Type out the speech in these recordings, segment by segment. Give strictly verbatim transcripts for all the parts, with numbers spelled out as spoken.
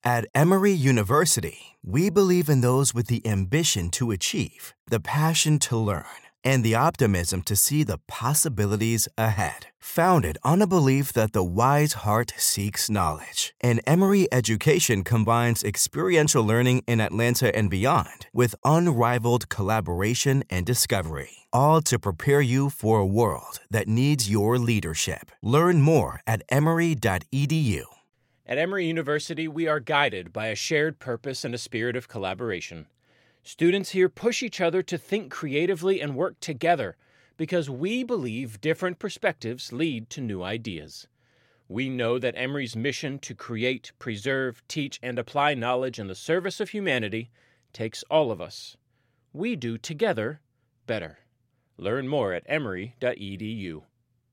At Emory University, we believe in those with the ambition to achieve, the passion to learn, and the optimism to see the possibilities ahead. Founded on a belief that the wise heart seeks knowledge, and Emory education combines experiential learning in Atlanta and beyond with unrivaled collaboration and discovery, all to prepare you for a world that needs your leadership. Learn more at emory dot e d u. At Emory University, we are guided by a shared purpose and a spirit of collaboration. Students here push each other to think creatively and work together because we believe different perspectives lead to new ideas. We know that Emory's mission to create, preserve, teach, and apply knowledge in the service of humanity takes all of us. We do together better. Learn more at emory dot e d u.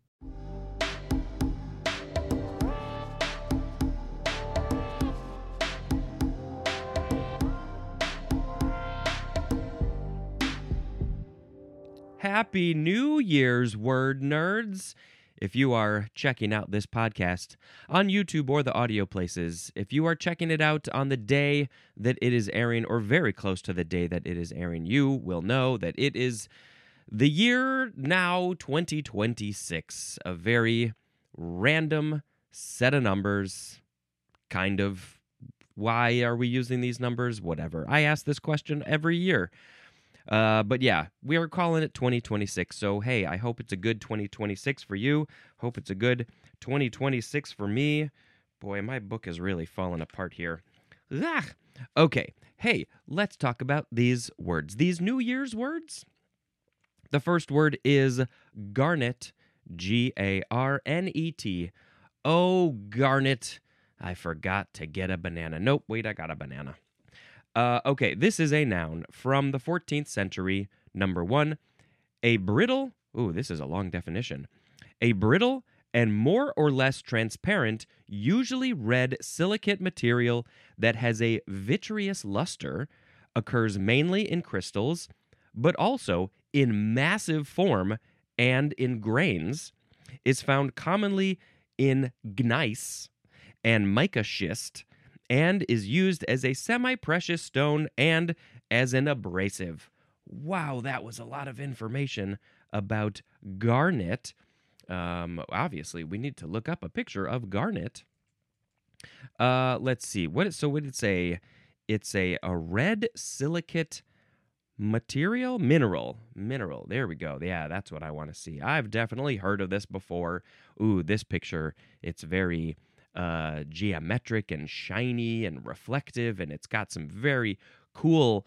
Happy New Year's, word nerds! If you are checking out this podcast on YouTube or the audio places, if you are checking it out on the day that it is airing, or very close to the day that it is airing, you will know that it is the year now twenty twenty-six. A very random set of numbers, kind of. Why are we using these numbers? Whatever. I ask this question every year. Uh, but yeah, we are calling it twenty twenty-six. So, hey, I hope it's a good twenty twenty-six for you. Hope it's a good twenty twenty-six for me. Boy, my book is really falling apart here. Ah! Okay, hey, let's talk about these words. These New Year's words. The first word is garnet, G A R N E T. Oh, garnet, I forgot to get a banana. Nope, wait, I got a banana. Uh, okay, this is a noun from the fourteenth century. Number one, a brittle, ooh, this is a long definition. A brittle and more or less transparent, usually red silicate material that has a vitreous luster, occurs mainly in crystals, but also in massive form and in grains, is found commonly in gneiss and mica schist, and is used as a semi-precious stone and as an abrasive. Wow, that was a lot of information about garnet. Um, obviously, we need to look up a picture of garnet. Uh, let's see. What is, so what did it say? It's a, a red silicate material? Mineral. Mineral. There we go. Yeah, that's what I want to see. I've definitely heard of this before. Ooh, this picture, it's very uh, geometric and shiny and reflective, and it's got some very cool,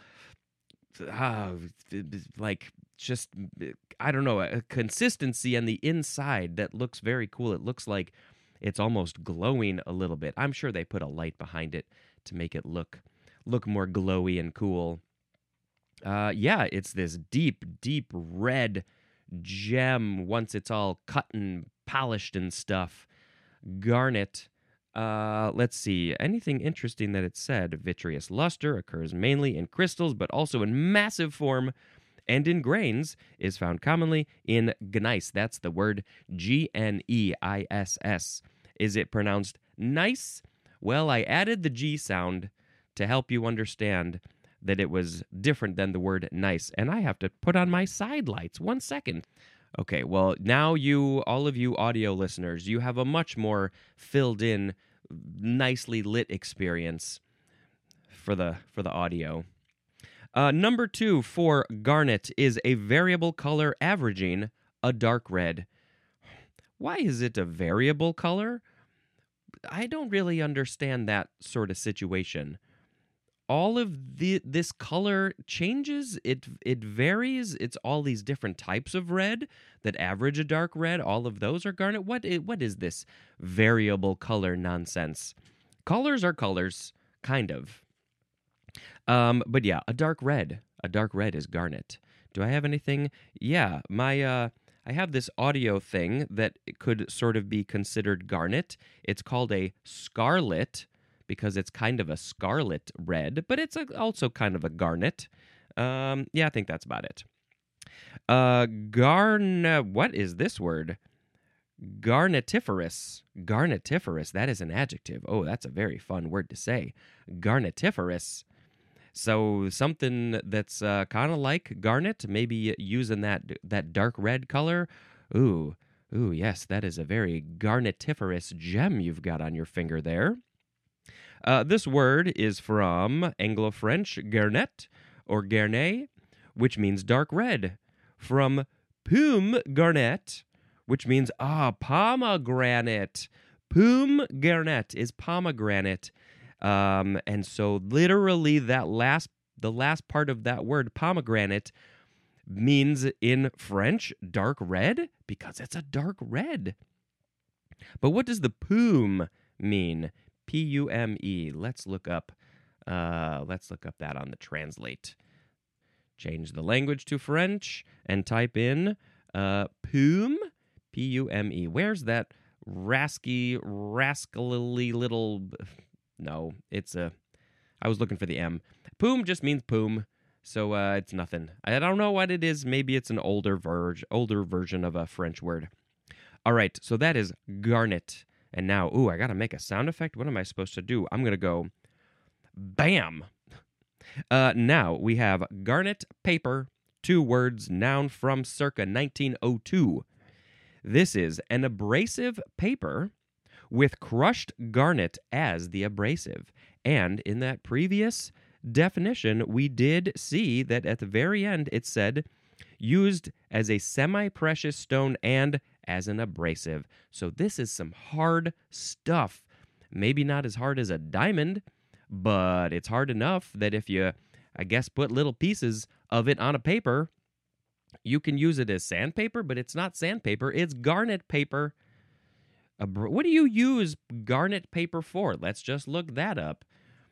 uh, like, just, I don't know, a consistency on the inside that looks very cool. It looks like it's almost glowing a little bit. I'm sure they put a light behind it to make it look look more glowy and cool. Uh, yeah, it's this deep, deep red gem once it's all cut and polished and stuff. Garnet. Uh, let's see. Anything interesting that it said? Vitreous luster occurs mainly in crystals, but also in massive form and in grains, is found commonly in gneiss. That's the word G N E I S S. Is it pronounced nice? Well, I added the G sound to help you understand that it was different than the word nice. And I have to put on my side lights. One second. Okay, well, now you, all of you audio listeners, you have a much more filled in, nicely lit experience for the for the audio. Uh, number two for garnet is a variable color averaging a dark red. Why is it a variable color? I don't really understand that sort of situation. All of the this color changes, it it varies. It's all these different types of red that average a dark red. All of those are garnet. What is, what is this variable color nonsense? Colors are colors, kind of. Um, but yeah, a dark red. A dark red is garnet. Do I have anything? Yeah, my uh, I have this audio thing that could sort of be considered garnet. It's called a scarlet, because it's kind of a scarlet red, but it's a, also kind of a garnet. Um, yeah, I think that's about it. Uh, garn... What is this word? Garnetiferous. Garnetiferous. That is an adjective. Oh, that's a very fun word to say. Garnetiferous. So something that's uh, kind of like garnet, maybe using that that dark red color. Ooh, ooh, yes, that is a very garnetiferous gem you've got on your finger there. Uh, this word is from Anglo-French garnet or garnet, which means dark red, from pomme garnet, which means, ah, pomegranate. Pomme garnet is pomegranate. Um, and so literally that last, the last part of that word, pomegranate, means in French dark red because it's a dark red. But what does the pomme mean? P U M E. Let's look up, uh, let's look up that on the translate. Change the language to French and type in uh, pomme, P U M E. Where's that rasky, rascally little... No, it's a... I was looking for the M. Poom just means poom, so uh, it's nothing. I don't know what it is. Maybe it's an older, ver- older version of a French word. All right, so that is garnet. And now, ooh, I got to make a sound effect. What am I supposed to do? I'm going to go bam. Uh, now we have garnet paper, two words, noun from circa nineteen oh two. This is an abrasive paper with crushed garnet as the abrasive. And in that previous definition, we did see that at the very end it said used as a semi-precious stone and as an abrasive. So this is some hard stuff. Maybe not as hard as a diamond, but it's hard enough that if you, I guess, put little pieces of it on a paper, you can use it as sandpaper, but it's not sandpaper, it's garnet paper. What do you use garnet paper for? Let's just look that up.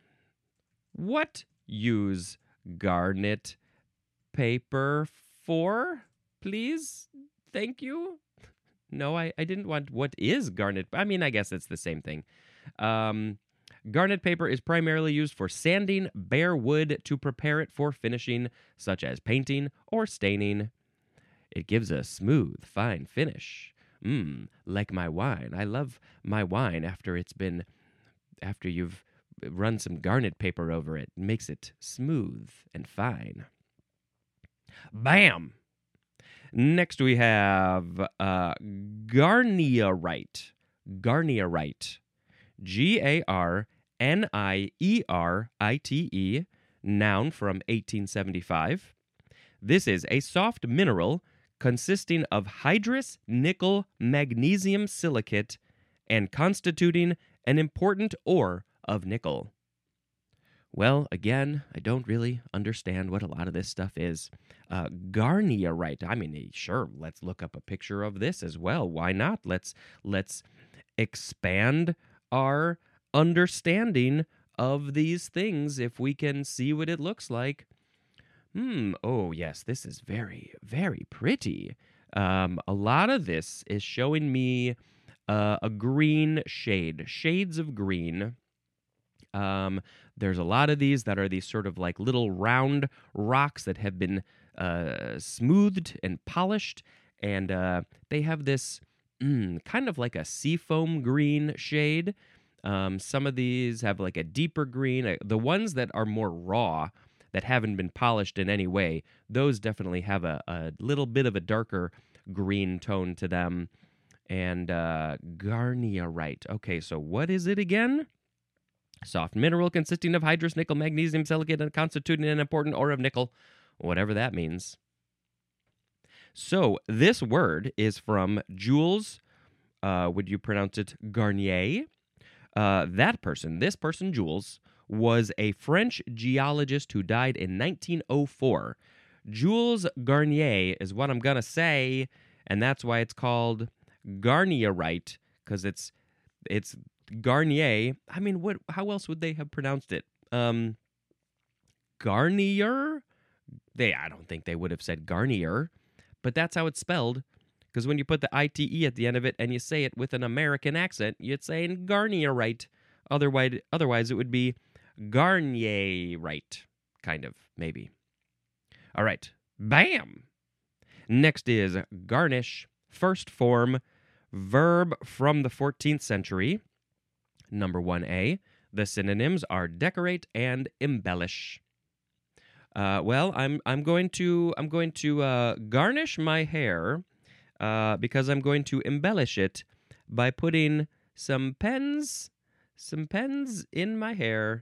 What use garnet paper for, please? Thank you. No, I, I didn't want what is garnet. I mean, I guess it's the same thing. Um, garnet paper is primarily used for sanding bare wood to prepare it for finishing, such as painting or staining. It gives a smooth, fine finish. Mmm, like my wine. I love my wine after it's been, after you've run some garnet paper over it. It makes it smooth and fine. Bam! Next we have uh, garnierite. Garnierite. G A R N I E R I T E, noun from eighteen seventy-five. This is a soft mineral consisting of hydrous nickel magnesium silicate and constituting an important ore of nickel. Well, again, I don't really understand what a lot of this stuff is. Uh, garnierite. I mean, sure, let's look up a picture of this as well. Why not? Let's let's expand our understanding of these things if we can see what it looks like. Hmm, oh yes, this is very, very pretty. Um, a lot of this is showing me uh, a green shade, shades of green. Um, there's a lot of these that are these sort of like little round rocks that have been uh, smoothed and polished, and uh, they have this mm, kind of like a seafoam green shade. Um, some of these have like a deeper green. Uh, the ones that are more raw, that haven't been polished in any way, those definitely have a, a little bit of a darker green tone to them. And uh, garnierite. Okay, so what is it again? Soft mineral consisting of hydrous nickel magnesium silicate and constituting an important ore of nickel, whatever that means. So this word is from Jules, uh, would you pronounce it Garnier? Uh, that person, this person, Jules, was a French geologist who died in nineteen oh four. Jules Garnier is what I'm going to say, and that's why it's called garnierite, because it's it's Garnier. I mean, what? How else would they have pronounced it? Um, Garnier? They, I don't think they would have said Garnier, but that's how it's spelled. Because when you put the I T E at the end of it and you say it with an American accent, you'd say garnierite. Otherwise, otherwise it would be Garnierite, kind of, maybe. All right, bam! Next is garnish, first form, Verb from the fourteenth century. Number one A. The synonyms are decorate and embellish. Uh, well, I'm I'm going to I'm going to uh, garnish my hair uh, because I'm going to embellish it by putting some pens, some pens in my hair.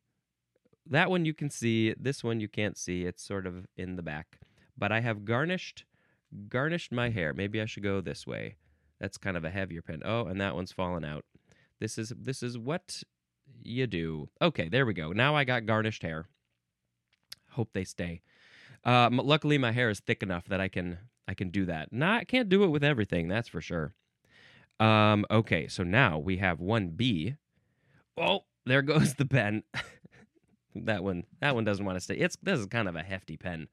That one you can see. This one you can't see. It's sort of in the back. But I have garnished garnished my hair. Maybe I should go this way. That's kind of a heavier pen. Oh, and that one's fallen out. This is this is what you do. Okay, there we go. Now I got garnished hair. Hope they stay. Uh, m- luckily, my hair is thick enough that I can I can do that. Nah, I can't do it with everything. That's for sure. Um, okay, so now we have one B. Oh, there goes the pen. that one that one doesn't want to stay. It's this is kind of a hefty pen.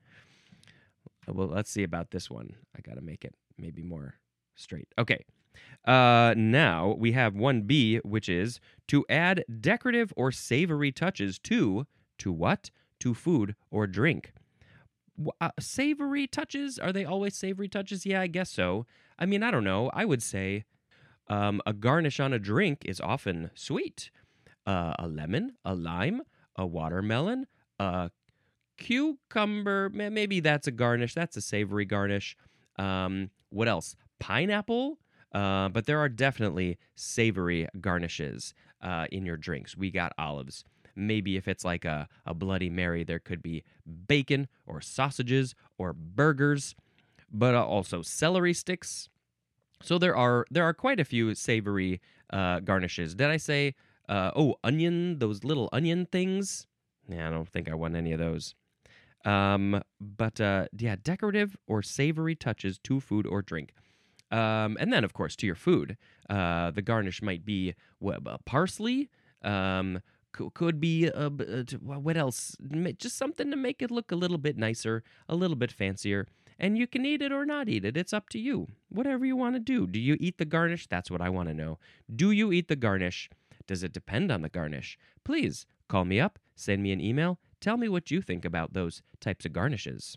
Well, let's see about this one. I got to make it maybe more straight. Okay. Uh, now we have one B, which is to add decorative or savory touches to to what? To food or drink. Uh, savory touches? Are they always savory touches? Yeah, I guess so. I mean, I don't know. I would say um, a garnish on a drink is often sweet. Uh, a lemon, a lime, a watermelon, a cucumber. Maybe that's a garnish. That's a savory garnish. Um, what else? Pineapple. Uh, but there are definitely savory garnishes uh, in your drinks. We got olives. Maybe if it's like a, a Bloody Mary, there could be bacon or sausages or burgers, but also celery sticks. So there are there are quite a few savory uh, garnishes. Did I say, uh, oh, onion, those little onion things? Yeah, I don't think I want any of those. Um, but uh, yeah, decorative or savory touches to food or drink. Um, and then, of course, to your food. Uh, the garnish might be what, uh, parsley, um, could be, uh, what else? Just something to make it look a little bit nicer, a little bit fancier. And you can eat it or not eat it. It's up to you. Whatever you want to do. Do you eat the garnish? That's what I want to know. Do you eat the garnish? Does it depend on the garnish? Please call me up, send me an email, tell me what you think about those types of garnishes.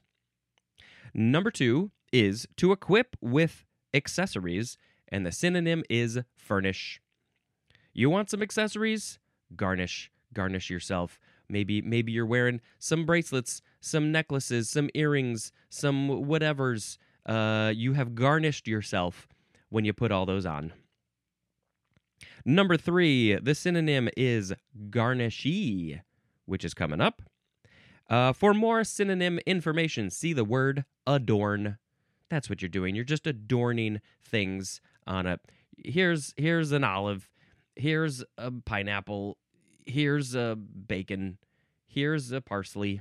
Number two is to equip with accessories, and the synonym is furnish. You want some accessories? Garnish. Garnish yourself. Maybe maybe you're wearing some bracelets, some necklaces, some earrings, some whatevers. Uh, you have garnished yourself when you put all those on. Number three, the synonym is garnishy, which is coming up. Uh, for more synonym information, see the word adorn. That's what you're doing. You're just adorning things on a... Here's here's an olive. Here's a pineapple. Here's a bacon. Here's a parsley.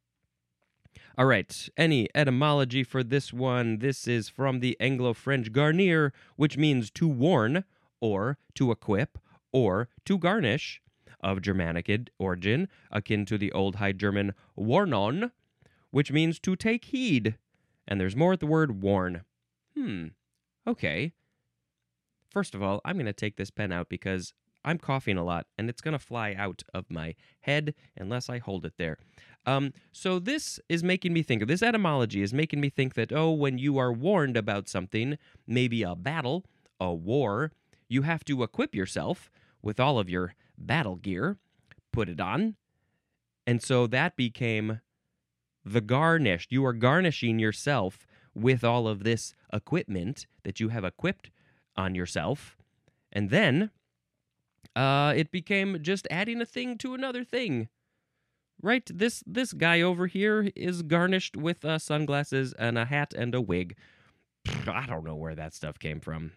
All right. Any etymology for this one? This is from the Anglo-French garnir, which means to warn, or to equip, or to garnish, of Germanic origin, akin to the Old High German warnon, which means to take heed. And there's more at the word warn. Hmm. Okay. First of all, I'm going to take this pen out because I'm coughing a lot, and it's going to fly out of my head unless I hold it there. Um, so this is making me think, this etymology is making me think that, oh, when you are warned about something, maybe a battle, a war, you have to equip yourself with all of your battle gear, put it on, and so that became the garnished. You are garnishing yourself with all of this equipment that you have equipped on yourself, and then uh, it became just adding a thing to another thing. Right? This this guy over here is garnished with uh, sunglasses and a hat and a wig. I don't know where that stuff came from.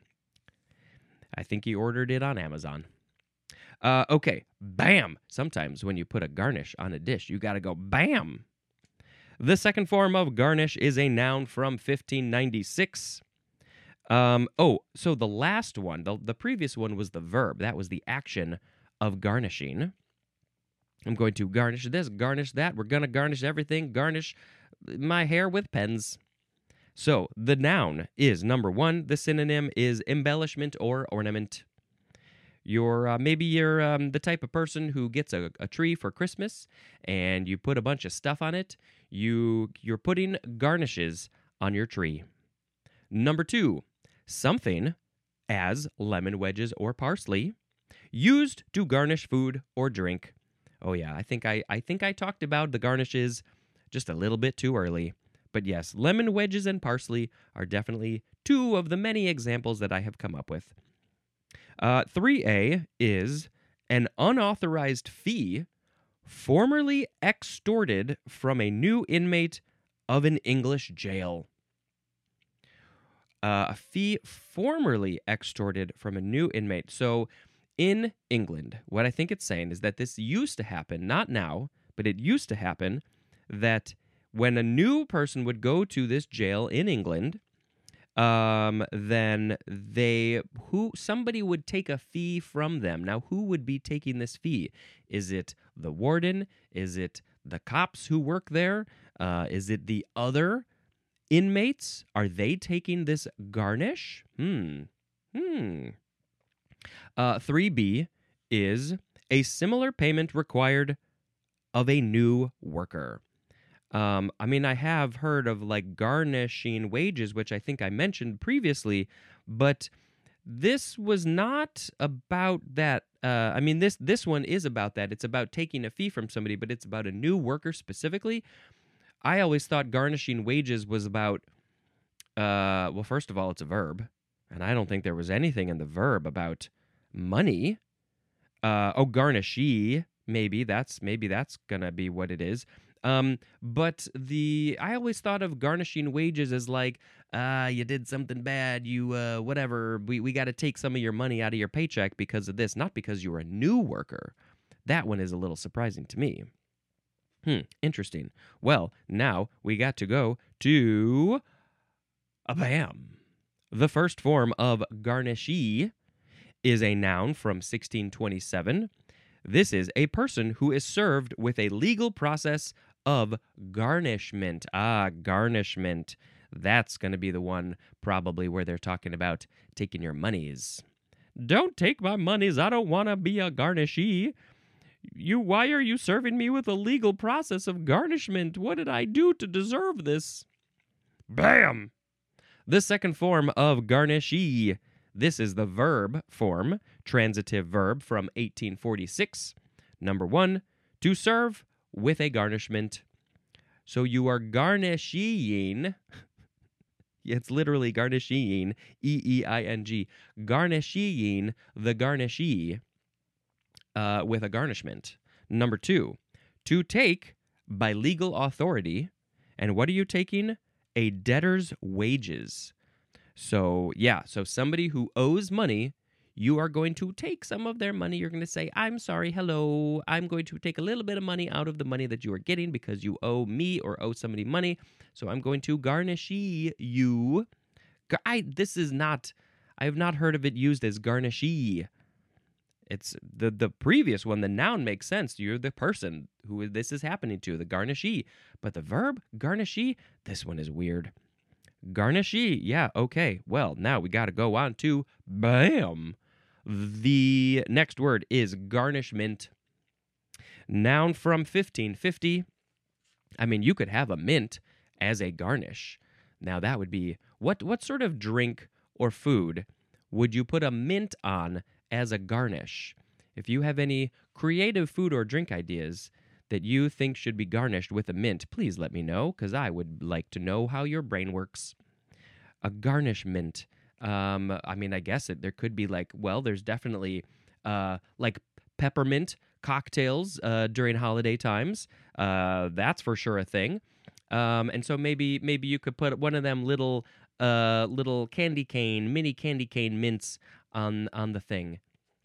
I think he ordered it on Amazon. Uh, okay, bam. Sometimes when you put a garnish on a dish, you got to go bam. The second form of garnish is a noun from fifteen ninety-six. Um, oh, so the last one, the, the previous one was the verb. That was the action of garnishing. I'm going to garnish this, garnish that. We're going to garnish everything, garnish my hair with pens. So the noun is, number one, the synonym is embellishment or ornament. You're uh, maybe you're um, the type of person who gets a, a tree for Christmas and you put a bunch of stuff on it. You, you're putting garnishes on your tree. Number two, something as lemon wedges or parsley, used to garnish food or drink. Oh yeah, I think I, I think I talked about the garnishes just a little bit too early. But yes, lemon wedges and parsley are definitely two of the many examples that I have come up with. Uh, three A is an unauthorized fee formerly extorted from a new inmate of an English jail. Uh, a fee formerly extorted from a new inmate. So in England, what I think it's saying is that this used to happen, not now, but it used to happen that when a new person would go to this jail in England, um, then they who somebody would take a fee from them. Now, who would be taking this fee? Is it the warden? Is it the cops who work there? Uh, is it the other inmates? Are they taking this garnish? Hmm. Hmm. Uh, three B is a similar payment required of a new worker. Um, I mean, I have heard of like garnishing wages, which I think I mentioned previously, but this was not about that. Uh, I mean, this this one is about that. It's about taking a fee from somebody, but it's about a new worker specifically. I always thought garnishing wages was about, uh, well, first of all, it's a verb, and I don't think there was anything in the verb about money. Uh, oh, garnishee, maybe that's maybe that's gonna be what it is. Um, but the I always thought of garnishing wages as like, ah, uh, you did something bad, you uh, whatever. We we got to take some of your money out of your paycheck because of this, not because you were a new worker. That one is a little surprising to me. Hmm, interesting. Well, now we got to go to a bam. The first form of garnishee is a noun from sixteen twenty-seven. This is a person who is served with a legal process of garnishment. Ah, garnishment. That's going to be the one probably where they're talking about taking your monies. Don't take my monies. I don't want to be a garnishee. You, why are you serving me with a legal process of garnishment? What did I do to deserve this? Bam! The second form of garnishee. This is the verb form, transitive verb from eighteen forty-six. Number one, to serve with a garnishment. So you are garnishing. It's literally garnishing, E E I N G. Garnishing the garnishee uh, with a garnishment. Number two, to take by legal authority. And what are you taking? A debtor's wages. So, yeah, so somebody who owes money, you are going to take some of their money. You're going to say, I'm sorry, hello, I'm going to take a little bit of money out of the money that you are getting because you owe me or owe somebody money. So I'm going to garnishee you. I, this is not, I have not heard of it used as garnishee. It's the, the previous one, the noun makes sense. You're the person who this is happening to, the garnishee. But the verb, garnishee, this one is weird. Garnishee, yeah, okay. Well, now we got to go on to bam. The next word is garnishment. Noun from fifteen fifty. I mean, you could have a mint as a garnish. Now that would be, what, what sort of drink or food would you put a mint on as a garnish? If you have any creative food or drink ideas that you think should be garnished with a mint, please let me know, because I would like to know how your brain works. A garnishment. Um, I mean, I guess it, there could be like, well, there's definitely uh, like peppermint cocktails uh, during holiday times. Uh, that's for sure a thing. Um, and so maybe maybe you could put one of them little uh, little candy cane, mini candy cane mints on on the thing.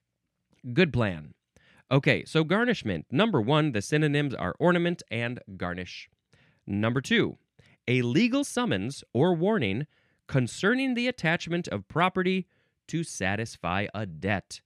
Good plan. Okay, so garnishment. Number one, the synonyms are ornament and garnish. Number two, a legal summons or warning concerning the attachment of property to satisfy a debt.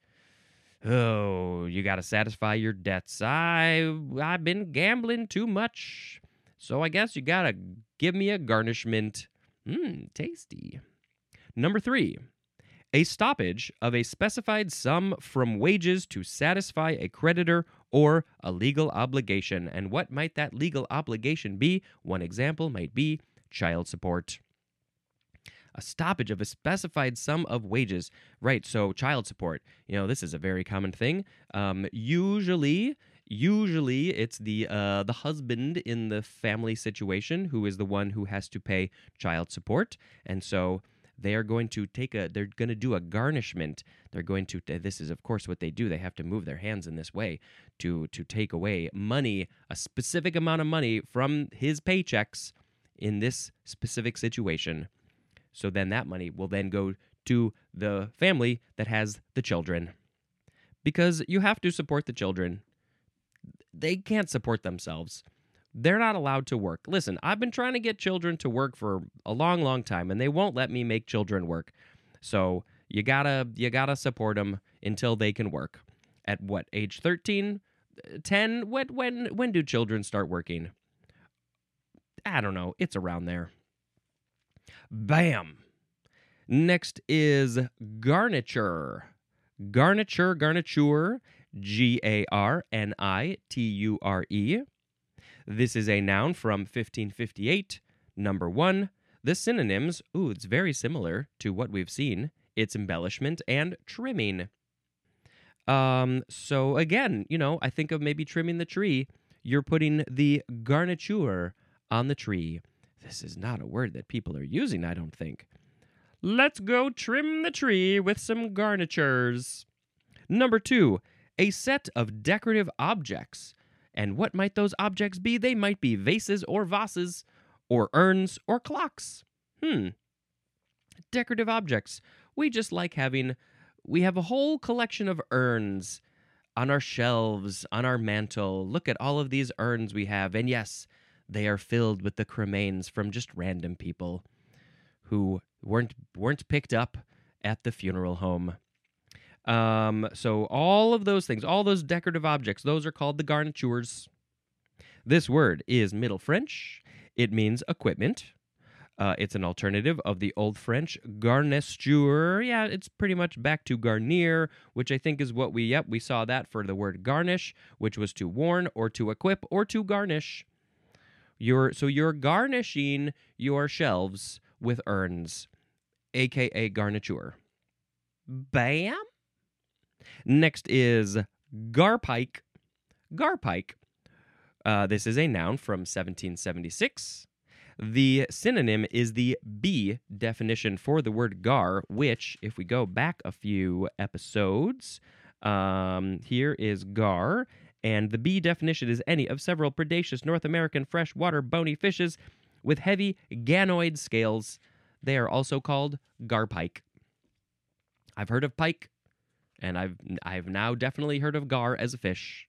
Oh, you got to satisfy your debts. I, I've been gambling too much, so I guess you got to give me a garnishment. Mmm, tasty. Number three, a stoppage of a specified sum from wages to satisfy a creditor or a legal obligation. And what might that legal obligation be? One example might be child support. a stoppage of a specified sum of wages. Right, so child support. You know, this is a very common thing. Um, usually, usually it's the uh, the husband in the family situation who is the one who has to pay child support, and so they are going to take a. They're going to do a garnishment. They're going to. This is, of course, what they do. They have to move their hands in this way to to take away money, a specific amount of money from his paychecks in this specific situation. So then that money will then go to the family that has the children. Because you have to support the children. They can't support themselves. They're not allowed to work. Listen, I've been trying to get children to work for a long, long time, and they won't let me make children work. So you gotta you gotta support them until they can work. At what, age thirteen? ten? When, when, when do children start working? I don't know. It's around there. Bam. Next is garniture. Garniture, garniture, G A R N I T U R E. This is a noun from fifteen fifty-eight. Number one, the synonyms, ooh, it's very similar to what we've seen. It's embellishment and trimming. Um, so again, you know, I think of maybe trimming the tree. You're putting the garniture on the tree. This is not a word that people are using, I don't think. Let's go trim the tree with some garnitures. Number two, a set of decorative objects. And what might those objects be? They might be vases or vases, or urns or clocks. Hmm. Decorative objects. We just like having, we have a whole collection of urns on our shelves, on our mantle. Look at all of these urns we have. And yes, they are filled with the cremains from just random people who weren't weren't picked up at the funeral home. Um, so all of those things, all those decorative objects, those are called the garnitures. This word is Middle French. It means equipment. Uh, it's an alternative of the Old French garniture. Yeah, it's pretty much back to garnir, which I think is what we, yep, we saw that for the word garnish, which was to warn or to equip or to garnish. You're, so you're garnishing your shelves with urns, a k a garniture. Bam! Next is garpike. Garpike. Uh, this is a noun from seventeen seventy-six. The synonym is the B definition for the word gar, which, if we go back a few episodes, um, here is gar, and the B definition is any of several predaceous North American freshwater bony fishes with heavy ganoid scales. They are also called garpike. I've heard of pike, and I've I've now definitely heard of gar as a fish.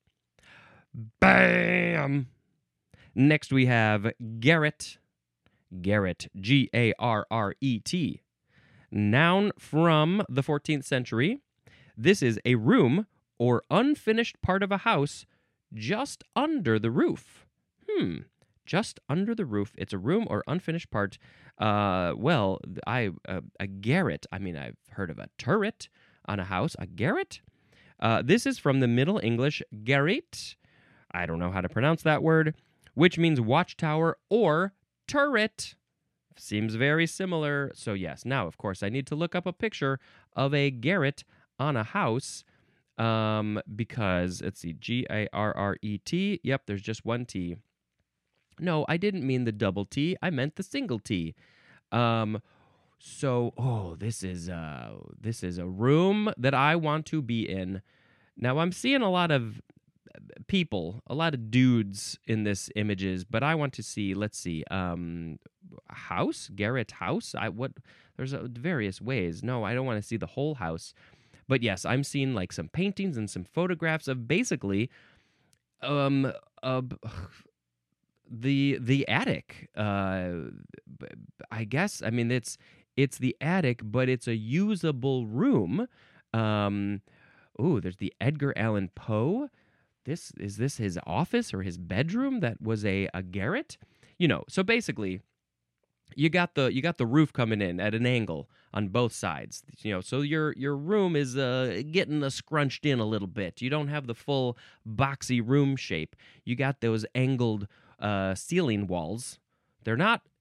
Bam! Next we have garret. Garret, G A R R E T. Noun from the fourteenth century. This is a room or unfinished part of a house just under the roof. Hmm, just under the roof. It's a room or unfinished part. Uh, well, I uh, a garret. I mean, I've heard of a turret on a house. A garret? Uh, this is from the Middle English garret. I don't know how to pronounce that word, which means watchtower or turret. Seems very similar. So yes, now, of course, I need to look up a picture of a garret on a house um, because, let's see, G A R R E T. Yep, there's just one T. No, I didn't mean the double T. I meant the single T. Um, so, oh, this is, uh, this is a room that I want to be in. Now, I'm seeing a lot of people, a lot of dudes in this images, but I want to see, let's see, um, house, Garrett house. I what? There's uh, various ways. No, I don't want to see the whole house, but yes, I'm seeing like some paintings and some photographs of basically, um, uh, the the attic. Uh, I guess. I mean, it's it's the attic, but it's a usable room. Um, ooh, there's the Edgar Allan Poe. This is this his office or his bedroom that was a, a garret? You know, so basically you got the you got the roof coming in at an angle on both sides. You know, so your your room is uh, getting uh, scrunched in a little bit. You don't have the full boxy room shape. You got those angled uh, ceiling walls. They're not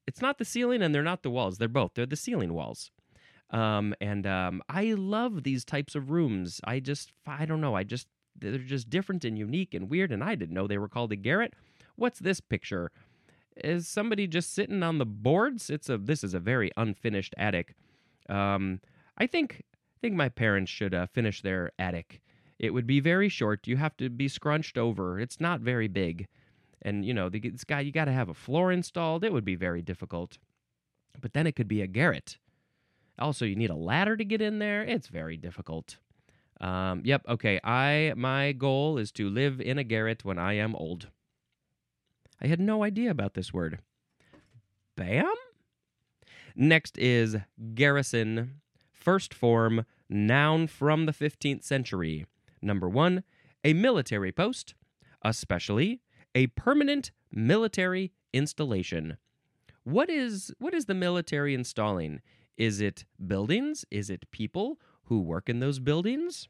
it's not the ceiling and they're not the walls. They're both. They're the ceiling walls. Um, and um, I love these types of rooms. I just, I don't know. I just, they're just different and unique and weird. And I didn't know they were called a garret. What's this picture? Is somebody just sitting on the boards? It's a, this is a very unfinished attic. Um, I think, I think my parents should uh, finish their attic. It would be very short. You have to be scrunched over. It's not very big. And, you know, this guy, you got to have a floor installed. It would be very difficult. But then it could be a garret. Also, you need a ladder to get in there. It's very difficult. Um, yep, okay. I my goal is to live in a garret when I am old. I had no idea about this word. Bam? Next is garrison. First form, noun from the fifteenth century. Number one, a military post, especially a permanent military installation. What is what is the military installing? Is it buildings? Is it people who work in those buildings?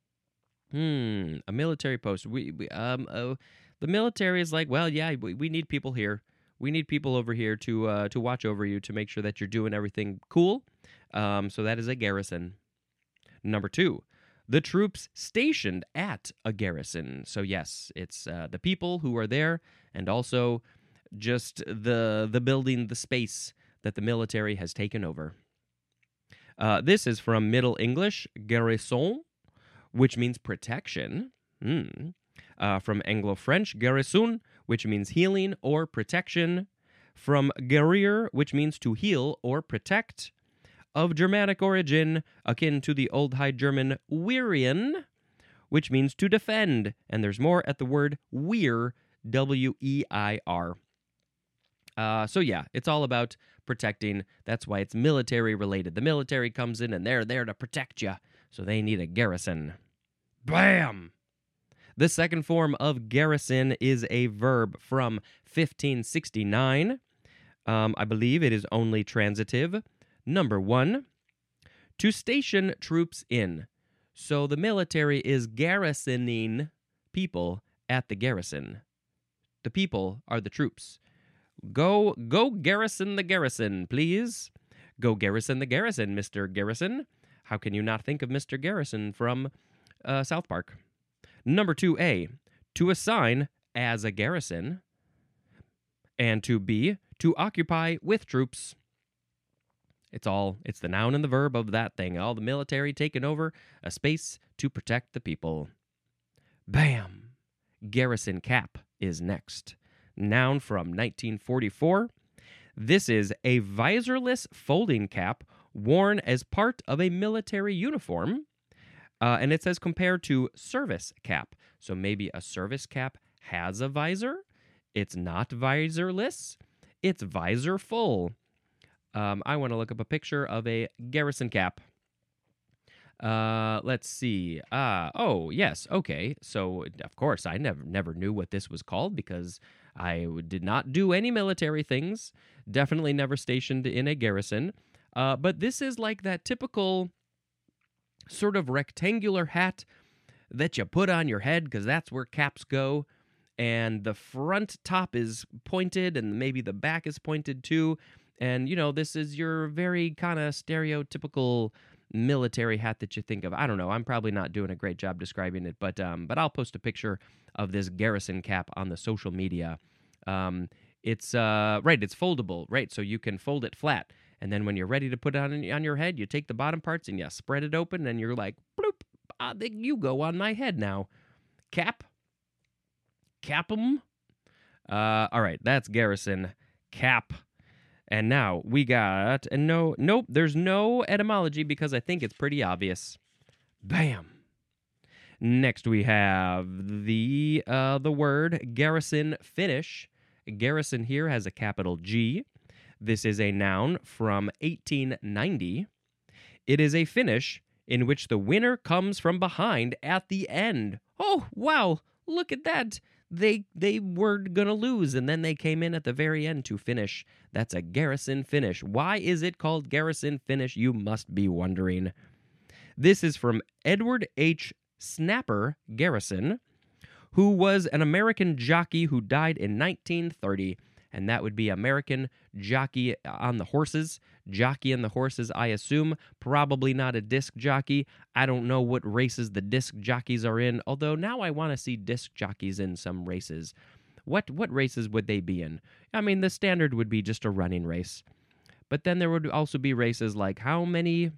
Hmm, a military post. We, we um, uh, the military is like, well, yeah, we, we need people here. We need people over here to uh, to watch over you to make sure that you're doing everything cool. Um, so that is a garrison. Number two, the troops stationed at a garrison. So yes, it's uh, the people who are there, and also just the the building, the space that the military has taken over. Uh, this is from Middle English, garrison, which means protection. Mm. Uh, from Anglo-French, garrison, which means healing or protection. From guerrier, which means to heal or protect. Of Germanic origin, akin to the Old High German wehren, which means to defend. And there's more at the word weir, W E I R. Uh, so yeah, it's all about protecting. That's why it's military related. The military comes in and they're there to protect you. So they need a garrison. Bam! The second form of garrison is a verb from fifteen sixty-nine. Um, I believe it is only transitive. Number one, to station troops in. So the military is garrisoning people at the garrison. The people are the troops. Go, go garrison the garrison, please. Go garrison the garrison, Mister Garrison. How can you not think of Mister Garrison from uh, South Park? Number two A, to assign as a garrison. And to B, to occupy with troops. It's all, it's the noun and the verb of that thing. All the military taking over a space to protect the people. Bam! Garrison cap is next. Noun from nineteen forty-four. This is a visorless folding cap worn as part of a military uniform. Uh, and it says compared to service cap. So maybe a service cap has a visor. It's not visorless. It's visor full. Um, I want to look up a picture of a garrison cap. Uh, let's see. Uh, oh, yes. Okay. So, of course, I never never knew what this was called because I did not do any military things. Definitely never stationed in a garrison. Uh, but this is like that typical sort of rectangular hat that you put on your head because that's where caps go. And the front top is pointed and maybe the back is pointed too. And, you know, this is your very kind of stereotypical military hat that you think of. I don't know. I'm probably not doing a great job describing it, but um, but I'll post a picture of this garrison cap on the social media. Um, it's, uh, right, it's foldable, right? So you can fold it flat. And then when you're ready to put it on, on your head, you take the bottom parts and you spread it open and you're like, bloop, ah, there you go on my head now. Cap. Cap 'em. Uh, all right, that's garrison cap. And now we got, and no, nope, there's no etymology because I think it's pretty obvious. Bam. Next we have the uh, the word garrison finish. Garrison here has a capital G. This is a noun from eighteen ninety. It is a finish in which the winner comes from behind at the end. Oh, wow, look at that. They they were going to lose, and then they came in at the very end to finish. That's a garrison finish. Why is it called garrison finish, you must be wondering. This is from Edward H. Snapper Garrison, who was an American jockey who died in nineteen thirty. and that would be American Jockey on the Horses. Jockey on the Horses, I assume. Probably not a disc jockey. I don't know what races the disc jockeys are in, although now I want to see disc jockeys in some races. What what races would they be in? I mean, the standard would be just a running race. But then there would also be races like how many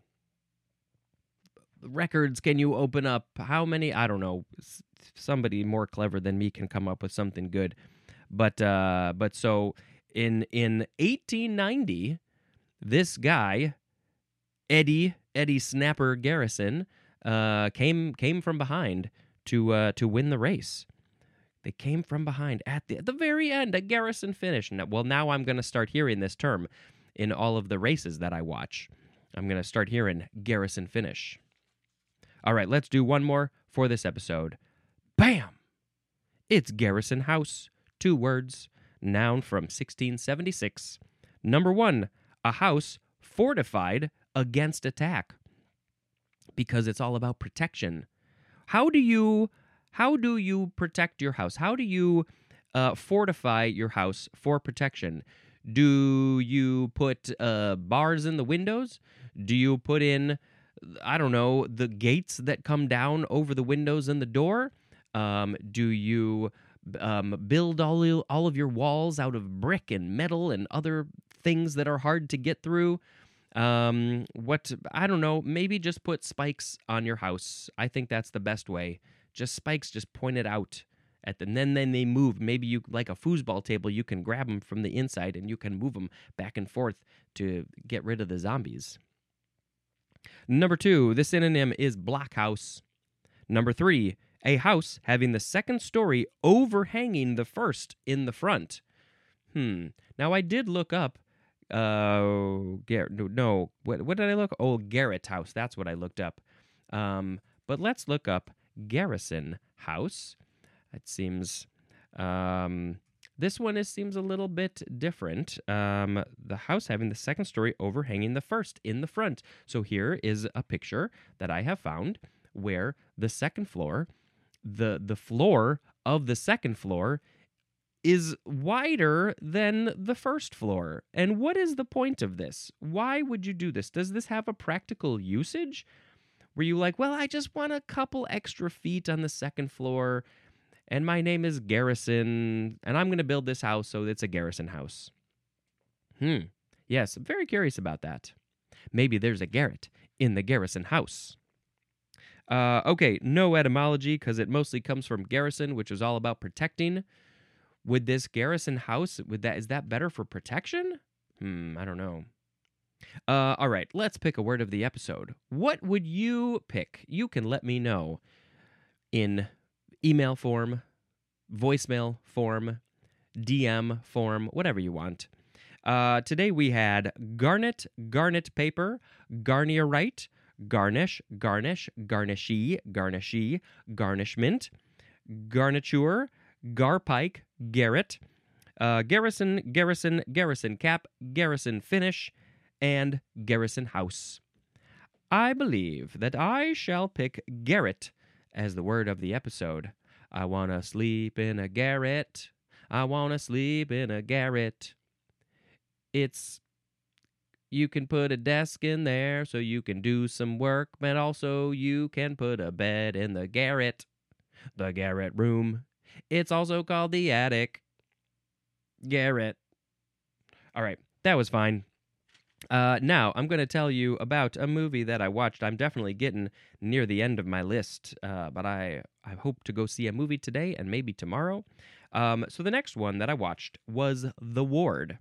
records can you open up? How many? I don't know. Somebody more clever than me can come up with something good. But uh, but so in in eighteen ninety, this guy, Eddie Eddie Snapper Garrison, uh, came came from behind to uh, to win the race. They came from behind at the at the very end, a Garrison finish. Now, well, now I'm going to start hearing this term in all of the races that I watch. I'm going to start hearing Garrison finish. All right, let's do one more for this episode. Bam! It's Garrison House. Two words. Noun from sixteen seventy-six. Number one, a house fortified against attack. Because it's all about protection. How do you how do you protect your house? How do you uh, fortify your house for protection? Do you put uh, bars in the windows? Do you put in, I don't know, the gates that come down over the windows and the door? Um, do you um, build all, all of your walls out of brick and metal and other things that are hard to get through? Um, what, I don't know, maybe just put spikes on your house. I think that's the best way. Just spikes, just point it out. At the, and then, then they move. Maybe you, like a foosball table, you can grab them from the inside and you can move them back and forth to get rid of the zombies. Number two, the synonym is blockhouse. Number three, a house having the second story overhanging the first in the front. Hmm. Now, I did look up, uh, Gar- no, what, what did I look? Oh, Garrett House. That's what I looked up. Um, but let's look up Garrison House. It seems, um, this one is, seems a little bit different. Um, the house having the second story overhanging the first in the front. So here is a picture that I have found where the second floor, the, the floor of the second floor is wider than the first floor. And what is the point of this? Why would you do this? Does this have a practical usage? Were you like, well, I just want a couple extra feet on the second floor, and my name is Garrison, and I'm going to build this house, so it's a Garrison house. Hmm. Yes, I'm very curious about that. Maybe there's a Garrett in the Garrison house. Uh, okay, no etymology, because it mostly comes from Garrison, which is all about protecting. Would this Garrison house, would that is that better for protection? Hmm, I don't know. Uh, all right, let's pick a word of the episode. What would you pick? You can let me know in email form, voicemail form, D M form, whatever you want. Uh, today we had garnet, garnet paper, garnierite, garnish, garnish, garnishy, garnishy, garnishment, garniture, garpike, garret, uh, garrison, garrison, garrison cap, garrison finish, and Garrison House. I believe that I shall pick garret as the word of the episode. I want to sleep in a garret. I want to sleep in a garret. It's, you can put a desk in there so you can do some work, but also you can put a bed in the garret, the garret room. It's also called the attic. Garret. All right, that was fine. Uh, now, I'm going to tell you about a movie that I watched. I'm definitely getting near the end of my list, uh, but I, I hope to go see a movie today and maybe tomorrow. Um, so the next one that I watched was The Ward.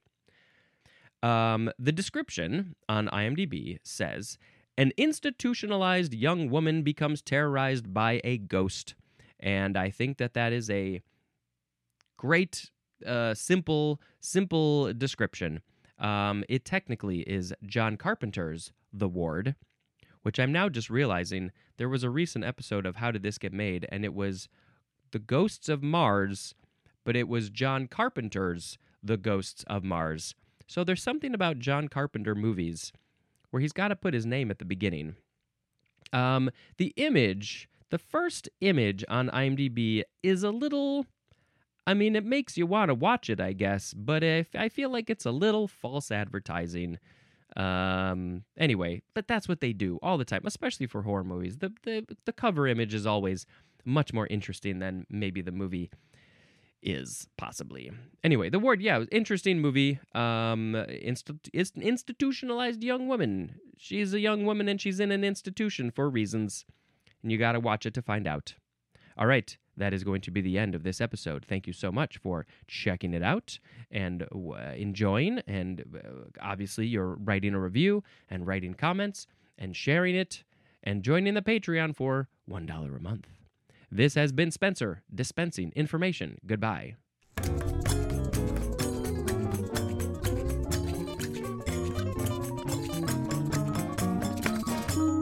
Um, the description on IMDb says, an institutionalized young woman becomes terrorized by a ghost. And I think that that is a great, uh, simple, simple description. Um, it technically is John Carpenter's The Ward, which I'm now just realizing there was a recent episode of How Did This Get Made, and it was The Ghosts of Mars, but it was John Carpenter's The Ghosts of Mars. So there's something about John Carpenter movies where he's got to put his name at the beginning. Um, the image, the first image on IMDb is a little I mean, it makes you want to watch it, I guess, but if, I feel like it's a little false advertising. Um, anyway, but that's what they do all the time, especially for horror movies. The, the, the cover image is always much more interesting than maybe the movie is, possibly. Anyway, The Ward, yeah, interesting movie. Um, inst- is institutionalized young woman. She's a young woman and she's in an institution for reasons, and you got to watch it to find out. All right, that is going to be the end of this episode. Thank you so much for checking it out and uh, enjoying, and uh, obviously you're writing a review and writing comments and sharing it and joining the Patreon for one dollar a month. This has been Spencer, dispensing information. Goodbye.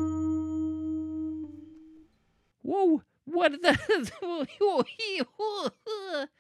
Whoa, what the...